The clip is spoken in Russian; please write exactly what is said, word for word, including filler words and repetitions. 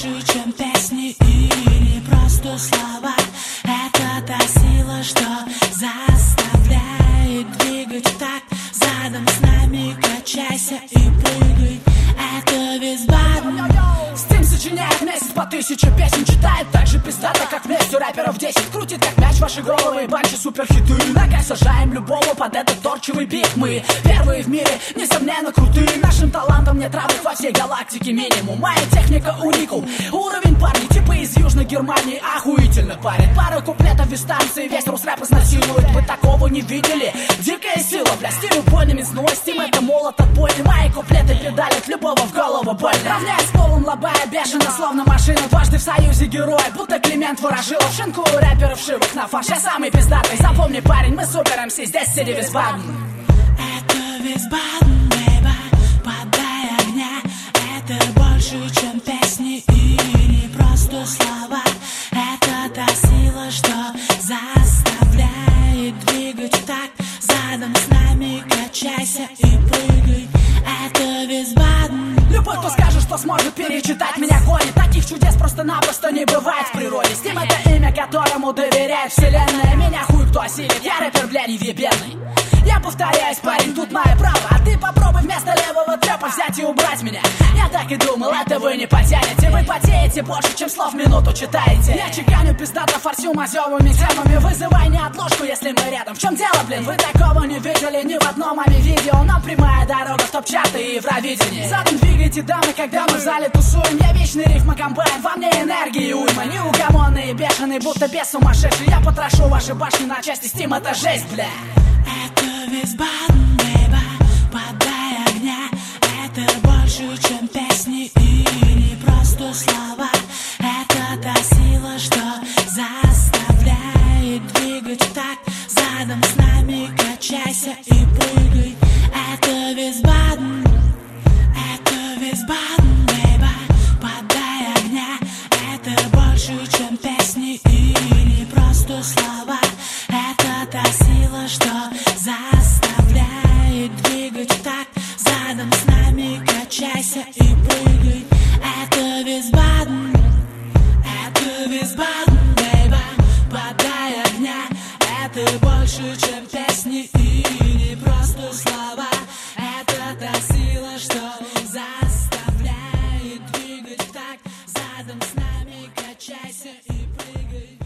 больше, чем песни или просто слова. Это та сила, что заставляет двигать в такт. Задом с нами качайся и прыгай. Это весь Баден. Стим сочиняет месяц по тысяче песен, читает так же пиздато, как вместе у рэперов десять. Крутит как мяч ваши головы, банчи суперхиты. Ногой сажаем любого под этот торчевый бит. Мы первые в мире, несомненно крутые. Нашим талантом нет равных во всей галактике минимум. Моя техника уникум. Уровень парней типа из Южной Германии. Охуительно парень. Пара куплетов из станции, весь рус рэп изнасилует. Вы такого не видели? Дикая сила, бля, стиль убойными снова. Стим это молот отбойный. Мои куплеты педалят любого в голову больно. Равняясь полом, лобая бешено, словно машина. Дважды в союзе герой, будто Климент Ворошилов. Шинку у рэперов шивок на фарш. Я самый пиздатый, запомни, парень, мы супер МС. Здесь сиди весь Баден. Это весь Баден, бейба. Подай огня. Это больше, чем песни или просто слова. Это та сила, что заставляет двигать в такт. Задом с нами качайся и прыгай. Это весь Баден. Любой, кто скажет, что сможет перечитать меня, гонит. Таких чудес просто-напросто не бывает в природе. Стим — это имя, которому доверяет вселенная. Меня хуй кто осилит, я рэпер, бля, невъебенный. Я повторяюсь, парень, тут мое право. А ты попробуй вместо левого трэпа взять и убрать меня. Я так и думал, это вы не потянете. Вы потеете больше, чем слов в минуту читаете. Я чеканю пиздато форсю мазёвыми темами. Вызывай неотложку, если мы рядом. В чем дело, блин? Вы такого не видели ни в одном моем видео. Нам прямая дорога в топ-чарты и Евровидение. Задом двигайте, дамы, когда мы в зале тусуем. Я вечный рифма комбайн, во мне энергии уйма. Неугомонный, бешеный, будто бес сумасшедший. Я потрошу ваши башни на части, стим — это жесть, бля. Это весь Баден, бейба. Подай огня. Это больше, чем песни или просто слова. Это та сила, что заставляет двигать в такт. Задом с нами качайся и прыгай. Это весь Баден. Это весь Баден, бейба. Подай огня. Это больше, чем песни или просто слова. Это та сила, что заставляет двигать в такт. Задом с нами качайся и прыгай. Это весь Баден. Это весь Баден, бейба. Подай огня. Это больше, чем песни или просто слова. Это та сила, что заставляет двигать в такт. Задом с нами качайся и прыгай.